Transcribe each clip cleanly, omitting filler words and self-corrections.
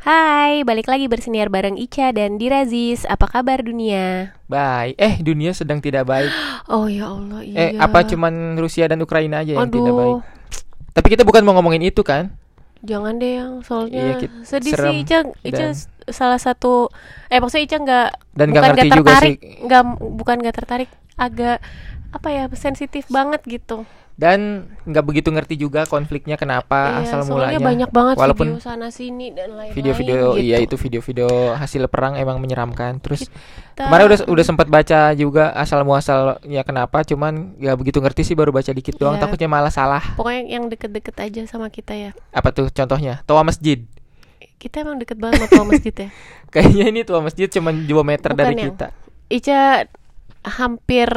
Hai, balik lagi bersiniar bareng Ica dan Dirazis. Apa kabar dunia? Baik. Dunia sedang tidak baik. Oh ya Allah, iya. Apa cuman Rusia dan Ukraina aja yang tidak baik? Aduh, Tapi kita bukan mau ngomongin itu kan? jangan deh yang soalnya Iya, sedih serem. sih Ica Dan- salah satu maksudnya Ica nggak Dan bukan nggak ngerti juga tertarik, sih. bukan nggak tertarik, agak apa ya sensitif banget gitu. Dan nggak begitu ngerti juga konfliknya kenapa Iya, asal soalnya mulanya. banyak banget Walaupun video sana sini dan lain-lain video-video, gitu. iya itu video-video hasil perang emang menyeramkan. Terus Kita- kemarin udah sempat baca juga asal muasalnya kenapa, cuman nggak begitu ngerti sih, baru baca dikit doang. Iya. Takutnya malah salah. Pokoknya yang deket-deket aja sama kita ya. Apa tuh contohnya? Toa masjid. Kita emang deket banget sama toa masjid ya. Kayaknya ini toa masjid cuman 2 meter Bukan dari yang- kita. Ica hampir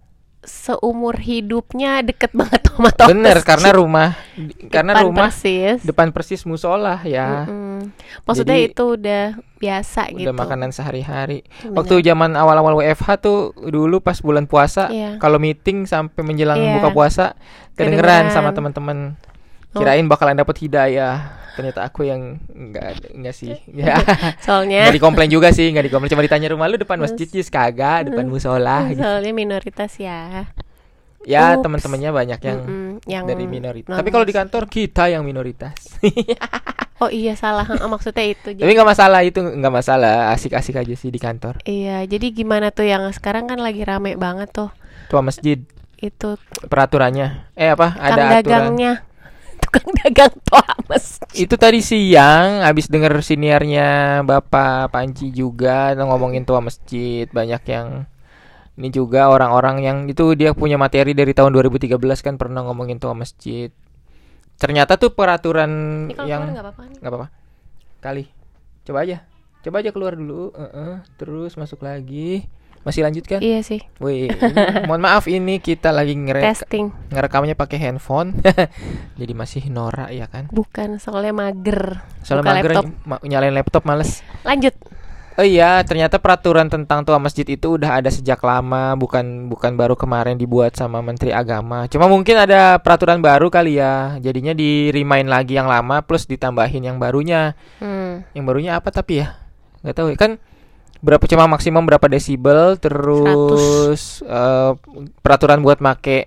seumur hidupnya deket banget sama toa Bener, masjid. karena Depan rumah persis. depan persis musola ya. Mm-mm. Maksudnya Jadi, itu udah biasa gitu. Udah makanan sehari-hari. Bener. Waktu zaman awal-awal WFH tuh dulu pas bulan puasa, Iya. kalau meeting sampai menjelang Iya. buka puasa kedengeran sama Kedengeran. teman-teman. Oh. Kirain bakalan dapat hidayah. Ternyata aku yang enggak sih. Ya. Soalnya Nggak dikomplain juga sih, nggak dikomplain, cuma ditanya rumah lu depan masjid Jis, kagak, depan musola gitu. soalnya minoritas ya. Ya, Ups. teman-temannya banyak yang Yang dari minoritas. non- Tapi kalau di kantor kita yang minoritas. Oh iya salah. Maksudnya itu. Tapi nggak masalah, itu nggak masalah, asik-asik aja sih di kantor. Iya, jadi gimana tuh yang sekarang kan lagi rame banget tuh Tua masjid itu peraturannya. Ada tukang aturan. dagangnya. Tukang dagang toa masjid. Itu tadi siang habis denger siniarnya Bapak Panji juga ngomongin tua masjid, banyak yang ini juga orang-orang yang itu dia punya materi dari tahun 2013 kan pernah ngomongin tua masjid. Ternyata tuh peraturan Ini kalau yang keluar nggak apa-apa nih. nggak apa-apa. Kali. Coba aja keluar dulu, terus masuk lagi. Masih lanjut kan? Iya sih, Wih, mohon maaf ini kita lagi testing. ngerekamnya pakai handphone. Jadi masih norak ya kan? Bukan, soalnya mager. Soalnya Buka mager laptop. nyalain laptop males. Lanjut. Oh iya, ternyata peraturan tentang tua masjid itu udah ada sejak lama, bukan baru kemarin dibuat sama Menteri Agama. Cuma mungkin ada peraturan baru kali ya. Jadinya di-remind lagi yang lama plus ditambahin yang barunya. Yang barunya apa tapi ya? Nggak tahu ya. Kan cuma maksimum berapa desibel, terus peraturan buat make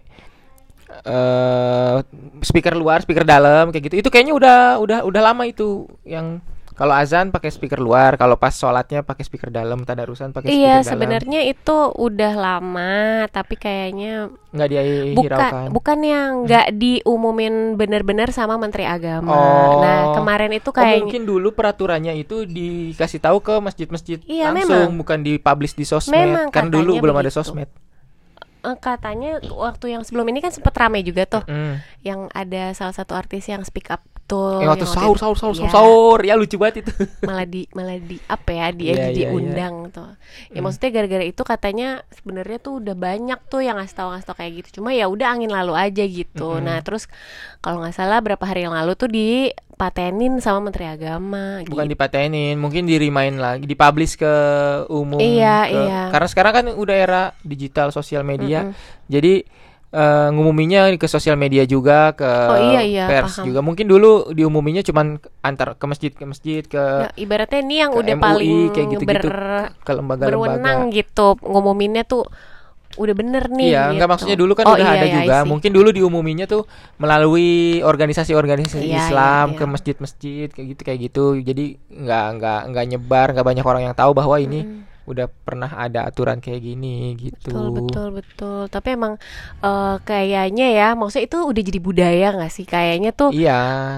speaker luar, speaker dalam kayak gitu. Itu kayaknya udah lama itu, yang kalau azan pakai speaker luar, kalau pas sholatnya pakai speaker dalam, tadarusan pakai speaker Iya, dalam. sebenarnya itu udah lama, tapi kayaknya Nggak dihiraukan. bukan yang nggak diumumin bener-bener sama Menteri Agama. Oh. Nah, kemarin itu Oh, kayaknya mungkin dulu peraturannya itu dikasih tahu ke masjid-masjid Iya, langsung, memang. bukan dipublish di sosmed. Memang, Kan dulu katanya belum ada begitu. sosmed. katanya waktu yang sebelum ini kan sempet rame juga tuh, yang ada salah satu artis yang speak up tuh. Waktu yang waktu sahur, ya lucu banget itu. malah di apa ya dia Iya, iya, diundang tuh ya, maksudnya gara-gara itu katanya sebenarnya tuh udah banyak tuh yang ngasih tahu kayak gitu, cuma ya udah angin lalu aja gitu. Nah terus kalau nggak salah berapa hari yang lalu tuh dipatenin sama Menteri Agama Bukan gitu. dipatenin, mungkin di-remind lagi, dipublish ke umum. Iya, iya. Karena sekarang kan udah era digital sosial media, jadi ngumuminya ke sosial media juga, ke Oh, iya, pers paham. juga. Mungkin dulu diumuminya cuman antar ke masjid ke Ya, ibaratnya ini yang ke udah MUI, paling kayak gitu-gitu, ke lembaga-lembaga. berwenang gitu, ngumuminnya tuh udah bener nih. Iya, gitu. enggak, maksudnya dulu kan Oh, udah iya, ada iya, juga. I see. Mungkin dulu diumuminya tuh melalui organisasi-organisasi Iya, Islam, iya. ke masjid-masjid kayak gitu. Jadi enggak nyebar, enggak banyak orang yang tahu bahwa ini udah pernah ada aturan kayak gini gitu. Betul. Tapi emang kayaknya ya, maksudnya itu udah jadi budaya nggak sih? Kayaknya tuh Iya.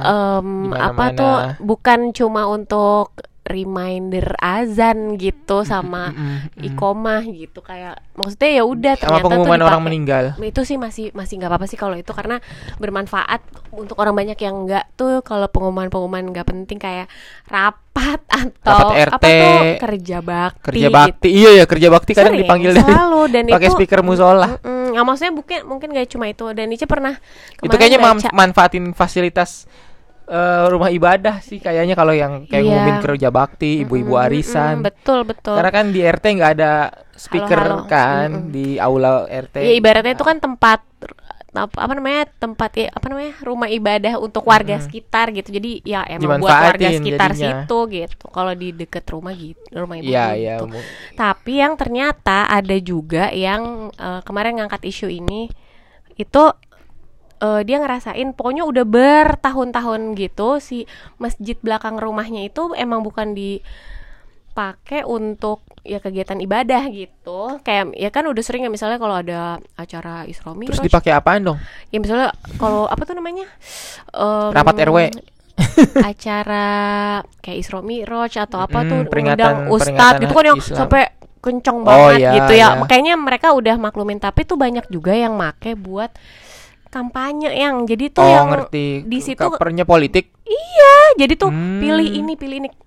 apa Dimana-mana. tuh bukan cuma untuk reminder azan gitu sama iqomah gitu, kayak maksudnya ya udah Sama ternyata tuh pengumuman orang dipakai. meninggal. Itu sih masih nggak apa-apa sih kalau itu, karena bermanfaat untuk orang banyak yang nggak tuh, kalau pengumuman nggak penting kayak rapat atau Rapat RT, apa tuh kerja bakti. Kerja bakti. Iya ya, kerja bakti kadang Sering, dipanggil selalu, dan pakai itu speaker musola. nggak, maksudnya mungkin gak cuma itu, dan Ica pernah Itu kemarin kayaknya baca. manfaatin fasilitas rumah ibadah sih kayaknya, kalau yang kayak Iya. ngumumin kerja bakti, ibu-ibu arisan. Betul. Karena kan di RT nggak ada speaker Halo-halo. kan, di aula RT. Ya ibaratnya itu kan tempat apa namanya tempat apa namanya rumah ibadah untuk warga sekitar gitu. Jadi ya emang buat Dimanfaatin warga sekitar jadinya. situ gitu. Kalau di deket rumah gitu, rumah ibu Iya, gitu. iya. Tapi yang ternyata ada juga yang kemarin ngangkat isu ini itu dia ngerasain pokoknya udah bertahun-tahun gitu si masjid belakang rumahnya itu emang bukan dipakai untuk ya kegiatan ibadah gitu. Kayak ya kan udah sering ya misalnya kalau ada acara Isra Terus Mi'raj. dipakai apaan dong? Ya misalnya kalau apa tuh namanya? Rapat RW. Acara kayak Isra Mi'raj atau apa tuh peringatan undang ustadz gitu kan yang Islam. sampai kenceng banget iya, gitu ya. iya. Makanya mereka udah maklumin, tapi tuh banyak juga yang make buat kampanye yang jadi tuh yang ngerti. di situ Covernya politik. jadi tuh pilih ini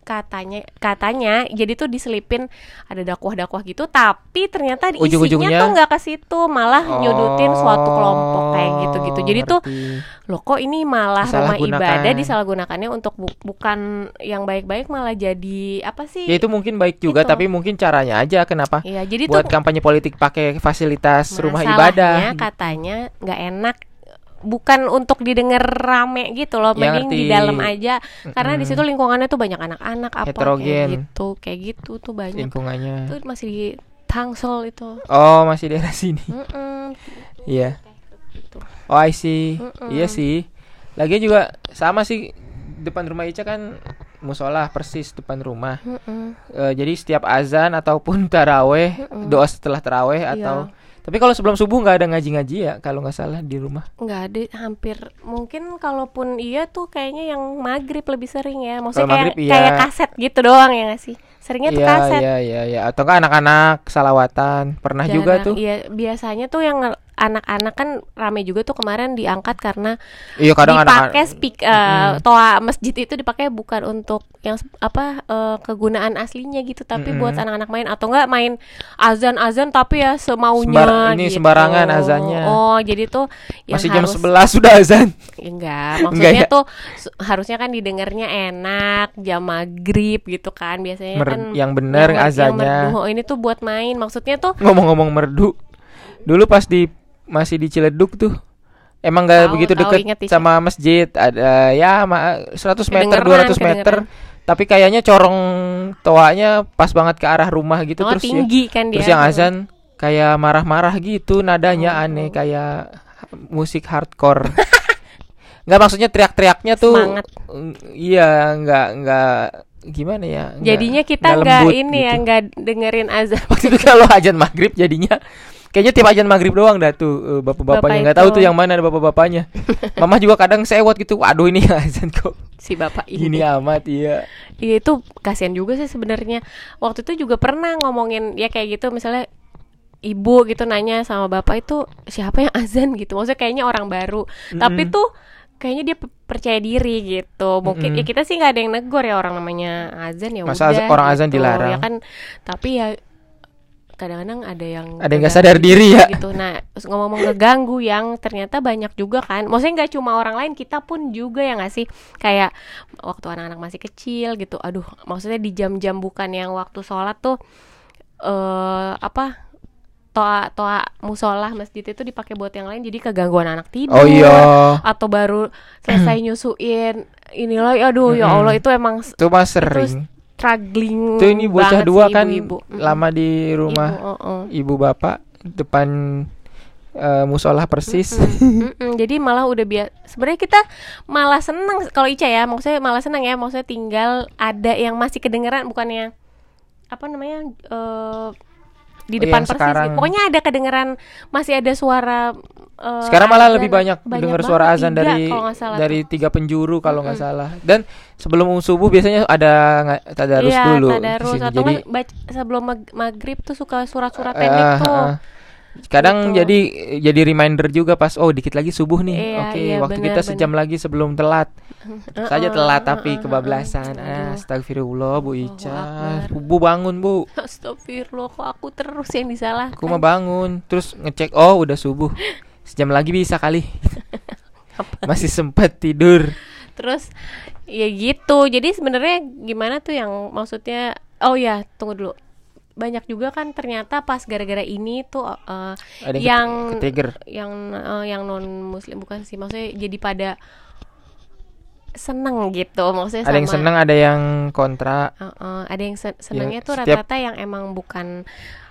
katanya jadi tuh diselipin ada dakwah-dakwah gitu, tapi ternyata isinya Ujung-ujungnya tuh nggak ke situ, malah nyudutin suatu kelompok kayak gitu jadi tuh ngerti. loh kok ini malah rumah Disalahgunakan. ibadah disalahgunakannya untuk bukan yang baik-baik, malah jadi apa sih Ya itu mungkin baik juga, Itu. tapi mungkin caranya aja kenapa ya jadi buat tuh kampanye politik pakai fasilitas rumah masalahnya ibadah. katanya nggak enak, bukan untuk didengar rame gitu loh, Ya, mending ngerti. di dalam aja karena di situ lingkungannya tuh banyak anak-anak apa Heterogen. kayak gitu tuh banyak Lingkungannya. tuh masih di Tangsel itu. Oh, masih daerah sini. Mm-mm. Iya. Gitu. Oh, I see. Mm-mm. Iya sih. Lagian juga sama sih, depan rumah Ica kan musola persis depan rumah. Mm-mm. Jadi setiap azan ataupun taraweh, doa setelah taraweh atau tapi kalau sebelum subuh nggak ada ngaji-ngaji ya kalau nggak salah di rumah. Nggak ada, hampir mungkin kalaupun iya tuh kayaknya yang maghrib lebih sering ya, Kalau maksudnya maghrib, iya. kayak kaset gitu doang ya nggak sih, seringnya tuh kaset. Iya. Atau nggak anak-anak salawatan pernah juga Jarang. tuh. Iya, biasanya tuh yang anak-anak kan rame juga tuh kemarin diangkat karena Iya kadang dipakai anak-anak. toa masjid itu dipakai bukan untuk yang kegunaan aslinya gitu, tapi buat anak-anak main atau enggak main azan tapi ya semaunya Ini gitu. sembarangan azannya. Oh, jadi tuh yang Masih jam harus 11 sudah azan. enggak, maksudnya Enggak ya? tuh harusnya kan didengarnya enak jam maghrib gitu kan biasanya kan Yang bener yang azannya. merdu. Oh, ini tuh buat main, maksudnya tuh Ngomong-ngomong merdu, dulu pas masih di Ciledug tuh emang gak begitu deket inget, Ica. sama masjid, ada ya 100 meter, 200 meter, tapi kayaknya corong toanya pas banget ke arah rumah gitu. Oh, Terus tinggi kan dia. Terus yang azan kayak marah-marah gitu, nadanya aneh kayak musik hardcore. Nggak, maksudnya teriak-teriaknya tuh Semangat. Iya, nggak gimana ya, Jadinya kita nggak lembut ini gitu. ya, nggak dengerin azan. Waktu itu kalau azan maghrib jadinya kayaknya tiap azan maghrib doang dah tuh bapak-bapaknya, nggak tahu itu. tuh yang mana ada bapak-bapaknya. Mama juga kadang sewot gitu, aduh ini azan kok Si bapak ini. gini amat. Iya. Iya, itu kasihan juga sih sebenarnya. Waktu itu juga pernah ngomongin ya kayak gitu, misalnya ibu gitu nanya sama bapak itu siapa yang azan gitu. Maksudnya kayaknya orang baru. Tapi tuh kayaknya dia percaya diri gitu. Mungkin ya kita sih nggak ada yang negor ya, orang namanya azan ya Masa udah. orang azan gitu. dilarang? Ya kan, tapi ya kadang-kadang ada yang nggak sadar diri ya gitu. Nah, ngomong ngeganggu yang ternyata banyak juga kan. Maksudnya nggak cuma orang lain, kita pun juga ya nggak sih. Kayak waktu anak-anak masih kecil gitu. Aduh, maksudnya di jam-jam bukan yang waktu sholat tuh toa musola masjid itu dipakai buat yang lain, jadi kegangguan anak tidur. Oh iya. Atau baru selesai nyusuin inilah, aduh ya Allah, itu emang Itu mah sering. struggling. Tuh ini bocah banget dua sih kan ibu-ibu. lama di rumah ibu bapak depan musola persis. Jadi malah udah sebenarnya kita malah seneng kalau Ica ya, maksudnya malah seneng ya, maksudnya tinggal ada yang masih kedengeran, bukannya apa namanya di depan persis sekarang. gitu. Pokoknya ada kedengeran, masih ada suara Sekarang malah azan. lebih banyak dengar suara azan dari 3 penjuru kalau nggak salah. Dan sebelum subuh biasanya ada tadarus dulu. Tadarus, atau Jadi sebelum maghrib tuh suka surat-surat pendek tuh. kadang gitu. jadi reminder juga pas dikit lagi subuh nih. Iya, Oke, iya, waktu bener, kita sejam lagi sebelum telat. Saja telat tapi kebablasan. Aduh. Astagfirullah Bu Ica. Akbar. Bu bangun, Bu. Astagfirullah, kok aku terus yang disalahkan. Aku mah bangun, terus ngecek, oh udah subuh. Sejam lagi bisa kali. Masih sempat tidur. Terus ya gitu. Jadi sebenarnya gimana tuh yang maksudnya, oh ya tunggu dulu, banyak juga kan ternyata pas gara-gara ini tuh Ada yang ke-trigger. yang non muslim, bukan sih, maksudnya jadi pada seneng gitu, maksudnya Ada yang seneng, ada yang kontra. ada yang senengnya Ya, tuh setiap- rata-rata yang emang bukan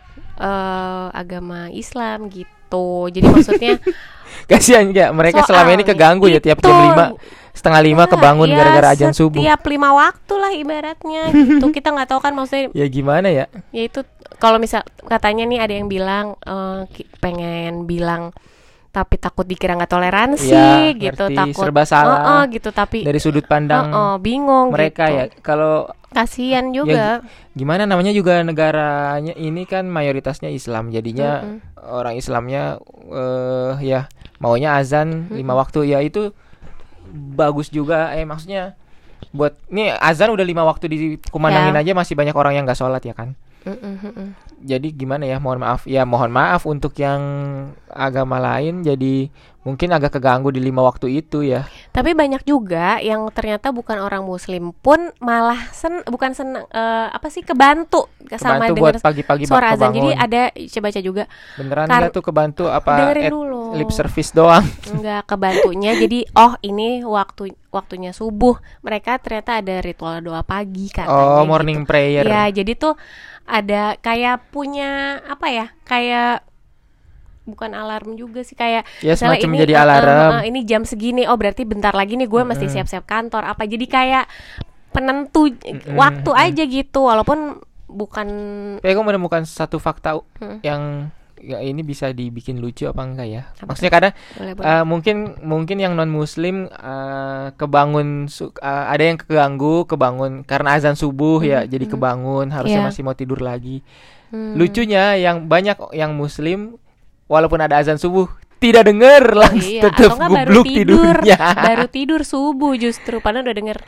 agama Islam gitu. Jadi maksudnya Kasihan ya mereka selama ini soalnya keganggu ya tiap itu, jam 5 setengah 5 kebangun ya, gara-gara azan subuh. Setiap 5 waktu lah ibaratnya gitu. Kita nggak tahu kan maksudnya. Ya gimana ya? Ya itu kalau misal katanya nih ada yang bilang pengen bilang tapi takut dikira nggak toleransi Ya, gitu, ngerti, takut serba salah. gitu, tapi Dari sudut pandang bingung mereka gitu. ya. Kalau Kasian juga. gimana namanya juga negaranya ini kan mayoritasnya Islam, jadinya orang Islamnya ya maunya azan 5 waktu, ya itu bagus juga. Maksudnya buat nih azan udah 5 waktu dikumandangin Ya. aja masih banyak orang yang nggak sholat ya kan. Jadi gimana ya, mohon maaf untuk yang agama lain, jadi mungkin agak keganggu di 5 waktu itu ya. Tapi banyak juga yang ternyata bukan orang muslim pun malah bukan seneng kebantu sama Kebantu buat denger pagi-pagi suara azan. kebangun. Jadi ada baca juga Beneran nggak tuh kebantu apa dengerin dulu. lip service doang? Enggak kebantunya. Jadi ini waktunya subuh. Mereka ternyata ada ritual doa pagi katanya. Morning gitu. prayer. Ya, jadi tuh ada kayak punya kayak bukan alarm juga sih, kayak Ya, misalnya semacam ini jadi alarm. ini jam segini, berarti bentar lagi nih gue mesti siap-siap kantor apa, jadi kayak penentu waktu aja gitu, walaupun bukan. Gue menemukan satu fakta yang ya ini bisa dibikin lucu apa enggak ya? Apa Maksudnya kadang boleh. mungkin yang non muslim kebangun ada yang kebangun karena azan subuh ya, jadi kebangun harusnya Yeah. masih mau tidur lagi. Lucunya yang banyak yang muslim walaupun ada azan subuh tidak denger, langsung Iya, tetap atau enggak gubluk tidurnya. baru tidur subuh justru padahal udah denger.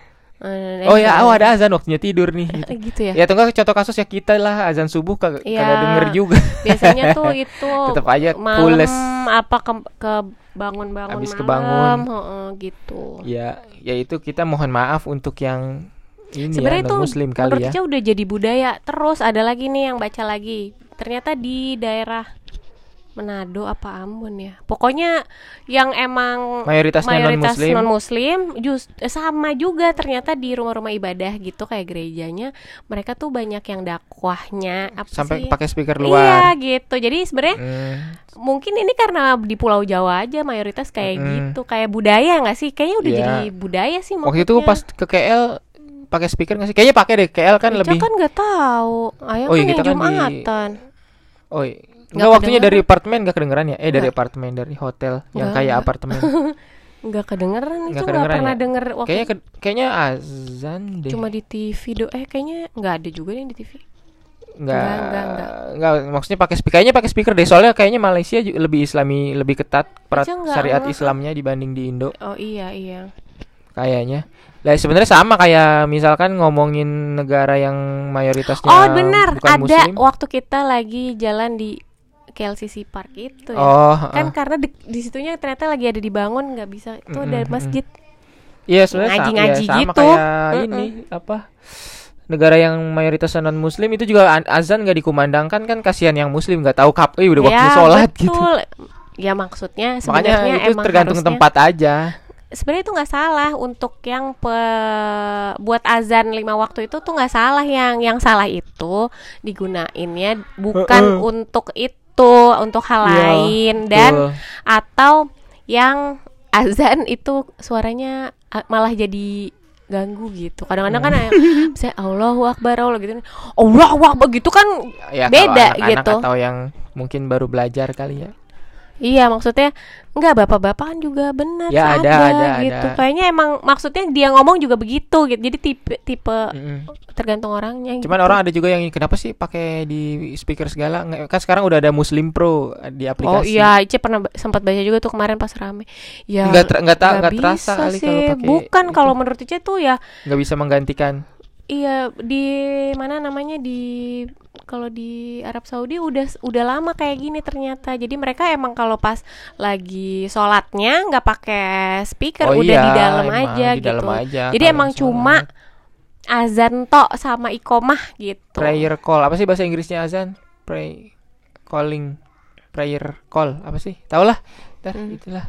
Ada azan waktunya tidur nih. Gitu ya. Ya atau enggak contoh kasus ya kita lah azan subuh kagak denger juga. Biasanya tuh itu Tetep aja malam pules. ke bangun-bangun Habis malam, kebangun. gitu. Ya itu kita mohon maaf untuk yang ini Sebenarnya ya itu non muslim menurut kali ya. Ica udah jadi budaya. Terus ada lagi nih yang baca lagi. Ternyata di daerah Manado apa Ambon ya. Pokoknya yang emang Mayoritasnya non-muslim sama juga ternyata di rumah-rumah ibadah gitu kayak gerejanya, mereka tuh banyak yang dakwahnya Sampai sih? pakai speaker Iya luar. gitu. Jadi sebenarnya mungkin ini karena di Pulau Jawa aja mayoritas kayak gitu, kayak budaya nggak sih? Kayaknya udah Iya. jadi budaya sih. Waktu itu pas ke KL pakai speaker nggak sih? Kayaknya pakai deh. KL kan Ica lebih. kan nggak tahu. Ayah Oh, kan iya, yang kita kan di- Jumatan. Enggak, waktunya kedengeran. dari apartemen enggak kedengeran ya? Dari Nggak. apartemen, dari hotel yang Nggak, kayak nggak. apartemen. Nggak kedengeran, itu nggak kedengeran pernah ya? denger waktu Kayaknya azan deh. cuma di TV kayaknya nggak ada juga yang di TV. Enggak, Nggak. maksudnya pakai speaker deh. Soalnya kayaknya Malaysia lebih Islami, lebih ketat Aja nggak syariat ngeh. Islamnya dibanding di Indo. Oh iya. Kayaknya. Lah sebenarnya sama kayak misalkan ngomongin negara yang mayoritasnya Oh benar, bukan ada muslim. waktu kita lagi jalan di KLCC Park itu ya. Oh, Kan karena di situnya ternyata lagi ada dibangun, nggak bisa. Itu ada masjid. Iya, sebenarnya Ngaji-ngaji sama gitu. kayak ini apa? Negara yang mayoritas non muslim itu juga azan nggak dikumandangkan, kan kasihan yang muslim nggak tahu udah waktunya sholat gitu. betul. Ya maksudnya Makanya sebenarnya itu emang tergantung harusnya, tempat aja. sebenarnya itu nggak salah untuk yang buat azan 5 waktu itu tuh nggak salah, yang salah itu digunainnya bukan untuk itu, untuk hal Iya, lain dan betul. atau yang azan itu suaranya malah jadi ganggu gitu. Kadang-kadang kan misalnya Allahu Akbar gitu. Allahu Akbar gitu kan Ya, beda kalau anak-anak gitu. atau yang mungkin baru belajar kali ya. Iya, maksudnya enggak, bapak-bapak kan juga benar Ya, ada, gitu. ada. Kayaknya emang maksudnya dia ngomong juga begitu gitu. Jadi tipe tergantung orangnya. Cuman gitu. orang ada juga yang kenapa sih pakai di speaker segala? Kan sekarang udah ada Muslim Pro di Oh aplikasi. iya, Ice pernah sempat baca juga tuh kemarin pas rame. Ya Nggak terasa bisa kali sih. kalau pakai Bukan, itu. kalau menurut Ice tuh ya Nggak bisa menggantikan. iya, di mana namanya, kalau di Arab Saudi udah lama kayak gini ternyata. Jadi mereka emang kalau pas lagi sholatnya nggak pakai speaker, Oh udah iya, di dalam emang aja di gitu. dalam aja Jadi kalau emang sholat. cuma azan tok sama iqomah gitu. Prayer call. Apa sih bahasa Inggrisnya azan? Pray calling. Prayer call. Apa sih? Tahu lah. Itulah.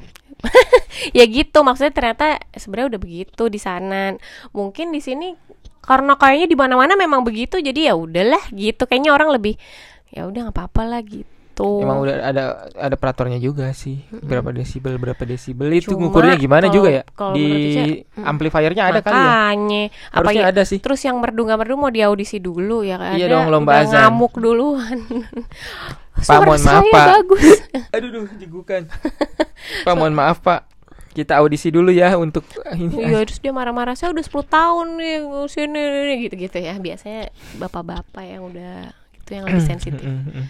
Ya gitu, maksudnya ternyata sebenarnya udah begitu di sana. Mungkin di sini karena kayaknya di mana-mana memang begitu, jadi ya udahlah gitu. Kayaknya orang lebih ya udah nggak apa-apa lah gitu. Emang udah ada peraturannya juga sih. Berapa desibel itu Cuma ngukurnya gimana juga ya? kalau Di menurut Ica, amplifiernya ada kali ya? makanya Harusnya ada sih. Terus yang merdu-merdu mau diaudisi dulu ya kan? Iya Ada dong, lomba udah azan. ngamuk duluan. Pak, mohon maaf saya Pak. bagus. Aduh, digukan. Pak, mohon maaf Pak. Kita audisi dulu ya untuk ini. Iya, terus dia marah-marah, saya udah 10 tahun nih sini gitu-gitu ya. Biasanya bapak-bapak yang udah gitu yang lebih sensitif.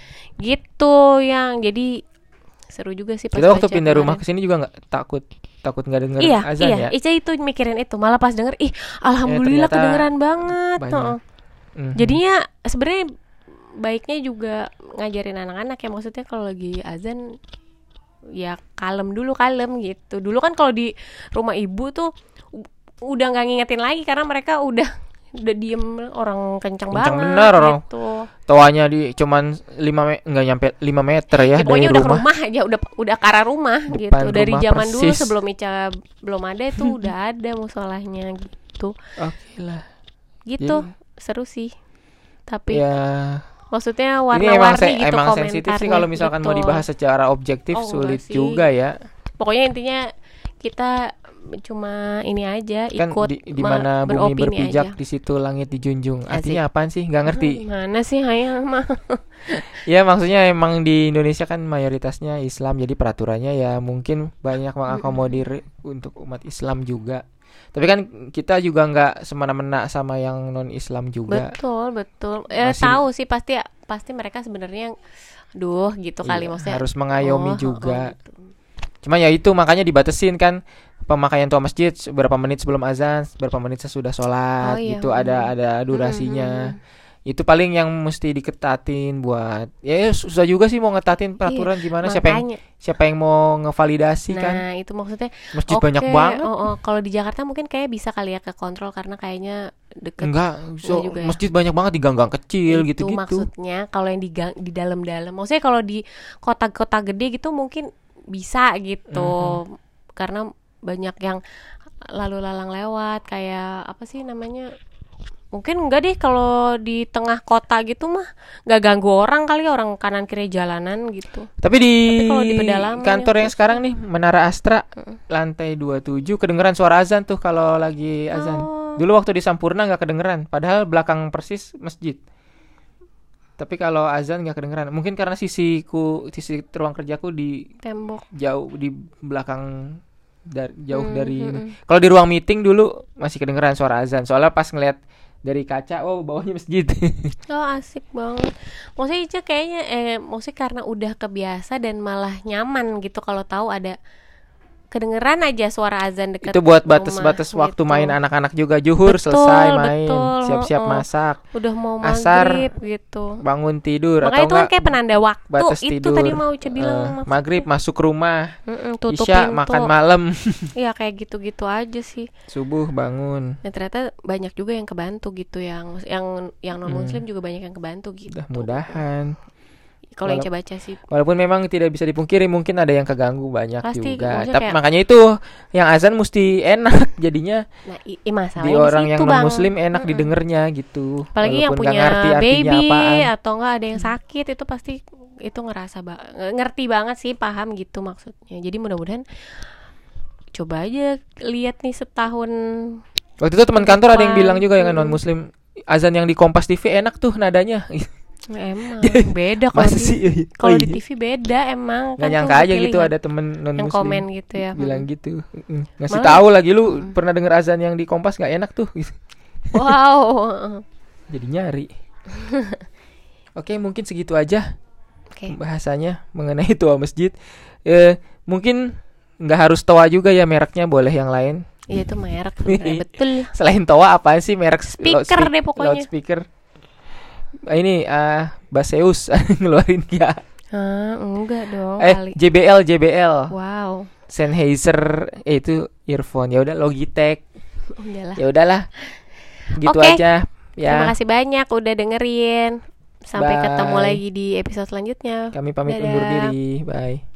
Gitu yang jadi seru juga sih pas Kita waktu baca pindah rumah kemarin. ke sini juga takut nggak denger Iya, azan iya, ya. Ica itu mikirin itu. Malah pas denger, alhamdulillah ternyata kedengeran banget. banyak. Heeh. Jadinya sebenarnya baiknya juga ngajarin anak-anak ya, maksudnya kalau lagi azan ya kalem gitu. Dulu kan kalau di rumah ibu tuh udah nggak ngingetin lagi karena mereka udah diem, orang kencang banget bener orang. gitu. Toanya di cuman nggak nyampe 5 meter ya, Ya, dari pokoknya udah ke rumah. rumah aja, udah ke arah rumah gitu. Depan Dari rumah zaman dulu persis. sebelum Ica belum ada itu udah ada musolahnya gitu. Oke lah. Gitu, Jadi, seru sih. Tapi ya maksudnya ini emang warna-warni gitu emang sensitif sih komentarnya. kalau misalkan mau Betul. dibahas secara objektif, Oh, sulit enggak sih. juga ya. Pokoknya intinya kita cuma ini aja Kan ikut di mana bumi beropini berpijak aja. di situ langit dijunjung. Asik. Artinya apaan sih? Nggak ngerti. Gimana sih Hayang mah? Ya maksudnya emang di Indonesia kan mayoritasnya Islam, jadi peraturannya ya mungkin banyak mengakomodir untuk umat Islam juga. Tapi kan kita juga nggak semena-mena sama yang non Islam juga. Betul. Masih- Tahu sih pasti mereka sebenarnya gitu kali, Iya, maksudnya harus mengayomi oh, juga. gitu. Cuma ya itu makanya dibatasin kan pemakaian tua masjid berapa menit sebelum azan, berapa menit sesudah sholat, Oh, iya. gitu ada durasinya. Itu paling yang mesti diketatin buat ya susah juga sih mau ngetatin peraturan gimana, Makanya. siapa yang mau ngevalidasi kan. Nah, itu maksudnya Masjid oke, banyak banget. kalau di Jakarta mungkin kayak bisa kali ya ke kontrol karena kayaknya deket. Enggak, juga ya. masjid banyak banget di gang-gang kecil Itu gitu-gitu. maksudnya kalau yang di dalam-dalam. Maksudnya kalau di kota-kota gede gitu mungkin bisa gitu. Karena banyak yang lalu lalang lewat, kayak apa sih namanya? Mungkin enggak deh kalau di tengah kota gitu mah nggak ganggu orang kali, orang kanan kiri jalanan gitu. Tapi di kalau di pedalaman kantor ya, yang sekarang nih Menara Astra lantai 27 kedengeran suara azan tuh kalau lagi azan. Oh. Dulu waktu di Sampurna nggak kedengeran, padahal belakang persis masjid. Tapi kalau azan nggak kedengeran, mungkin karena sisi ruang kerjaku di Tembok. jauh di belakang jauh dari ini. Kalau di ruang meeting dulu masih kedengeran suara azan. Soalnya pas ngeliat dari kaca, oh bawahnya masjid. Oh, asik banget. Maksudnya Ica kayaknya maksudnya karena udah kebiasa dan malah nyaman gitu kalau tahu ada kedengeran aja suara azan dekat Itu buat rumah batas-batas waktu gitu. main anak-anak juga, zuhur Betul, selesai main, betul, siap-siap heeh. masak, Udah mau asar, maghrib gitu. bangun tidur, Makanya atau itu kan enggak kayak penanda waktu. batas Itu tidur. tadi mau Ica bilang maksudnya. Maghrib masuk rumah, Tutup isya pintu. makan malam, Iya kayak gitu-gitu aja sih. subuh bangun. Nah, ternyata banyak juga yang kebantu gitu, yang non muslim juga banyak yang kebantu gitu. Mudah-mudahan. Kalau yang Ica baca sih. Walaupun memang tidak bisa dipungkiri mungkin ada yang keganggu banyak Pasti, juga. maksudnya Tapi kayak- makanya itu yang azan mesti enak jadinya Nah, masalahnya di orang situ, yang Bang. non muslim enak didengarnya gitu. Apalagi yang Walaupun nggak punya ngerti artinya baby apaan. atau enggak ada yang sakit, itu pasti itu ngerti banget sih, paham gitu maksudnya. Jadi mudah-mudahan coba aja lihat nih setahun. Waktu itu teman kantor ada yang Depan. bilang juga yang non muslim, azan yang di Kompas TV enak tuh nadanya. Emang beda kalau Masa di, sih? kalau Oh, di iya. TV beda emang. Nggak Kan nyangka tuh aja gitu pilihan ada temen non yang muslim komen gitu ya. bilang gitu. Ngasih Malah- tahu lagi lu pernah denger azan yang di Kompas nggak enak tuh gitu. Wow. Jadi nyari. Oke, mungkin segitu aja Oke. bahasanya mengenai toa masjid. Mungkin nggak harus toa juga ya, mereknya boleh yang lain. Iya itu merek sebenarnya, betul. Selain toa apa sih merek Speaker deh pokoknya. Loudspeaker. Ini Baseus ngeluarin ya. Enggak dong kali. JBL. Wow. Sennheiser itu earphone. Ya udah Logitech. Udahlah. Ya udahlah. Gitu Oke. aja ya. Terima kasih banyak udah dengerin. Sampai Bye. ketemu lagi di episode selanjutnya. Kami pamit Dadah. undur diri. Bye.